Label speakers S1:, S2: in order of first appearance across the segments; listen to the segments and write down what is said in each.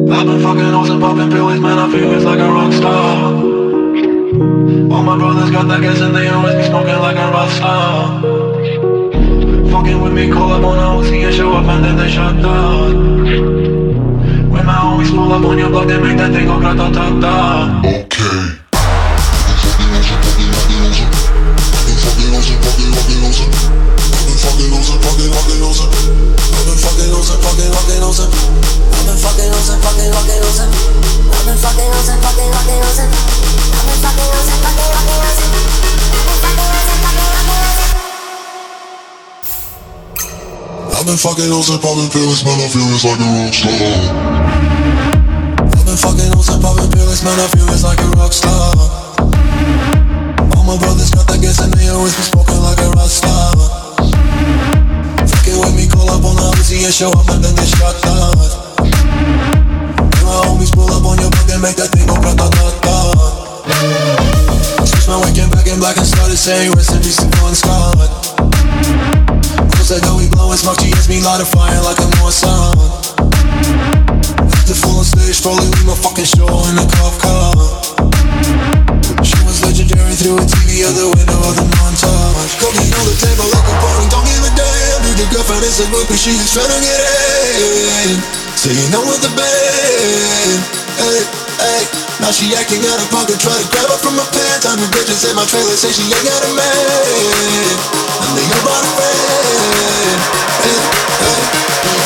S1: I've been fucking hoes and popping pills, man, I feel it's like a rock star. All my brothers got that gas and they always be smoking like a rock star. Fucking with me, call up on a Uzi and show up and then they shut down. When my homies pull up on your block, they make that thing go grata-ta-ta.
S2: Okay. I've been fucking hoes and popping pills, man, I feel it's like a rock star. I've been fucking hoes and popping pills, man, I feel it's like a rock star. All my brothers got that gas and they always be smoking like a rock star. Fucking with me, call up on the Uzi and show up and then they shut down. When my homies pull up on your block, they make that thing go grata-ta-ta. Switch my weekend back in black and started saying rest in peace to Bon Scott. Said that we blowin' smoke, she hits me light a fire like a Mossad. After full on stage, probably leave my fucking show in a cop car. She was legendary through a TV out the window of the montage. Cocaine on the table like a party, don't give a damn. Dude, your girlfriend is a groupie, she just tryna get in. Saying I'm with the band, hey, hey. Now she acting out of pocket, try to grab her from my pants. I'm a bitches in my trailer, say she ain't got a man. And they all bought a friend, hey, hey, hey.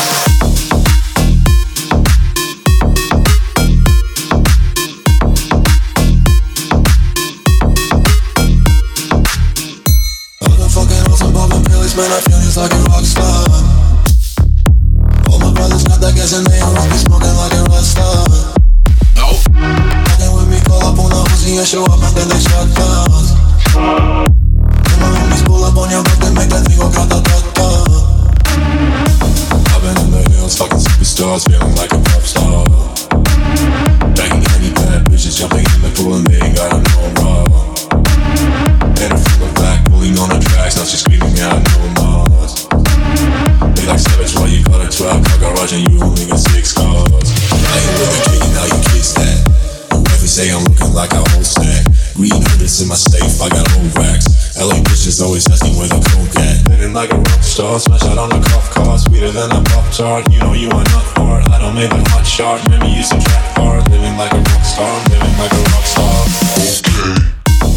S2: I've been fucking hoes and popping pills, man, I feel it's like a rock star. All my brothers got that gas and they always be smoking like a rock star. Fucking with me, call up on the Uzi and show up and then they shut down. When my homies pull up on your block, they make that thing go grata-ta-ta. I've been in the hills, fucking superstars, feeling like a pop star. Banging any bad bitches, jumping in the pool and they ain't got no raw. Made her full of black, pulling on the tracks, now she's screaming out no more. They like savage, why you got a 12 car garage and you only got 6 cars. I ain't with the king, now you kiss that. Every day I'm looking like a whole stack. Green hundreds in my safe, I got old racks. LA bitches always asking where the coke at. Living like a rock star, smash out on the cuff car. Sweeter than a pop tart, you know you are not hard. I don't make a hot shot, remember you used to track hard. Living like a rock star, I'm living like a rock star. Okay.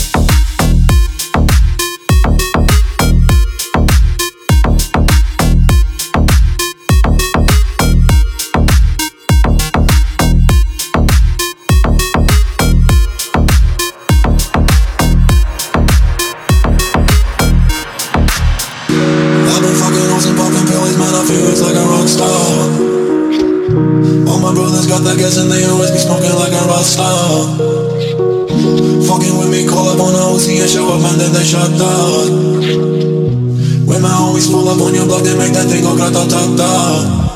S2: Got that gas and they always be smoking like a rock star. Fucking with me, call up on a Uzi and show up and then they shut down. When my homies pull up on your block, they make that thing go grata-ta-ta.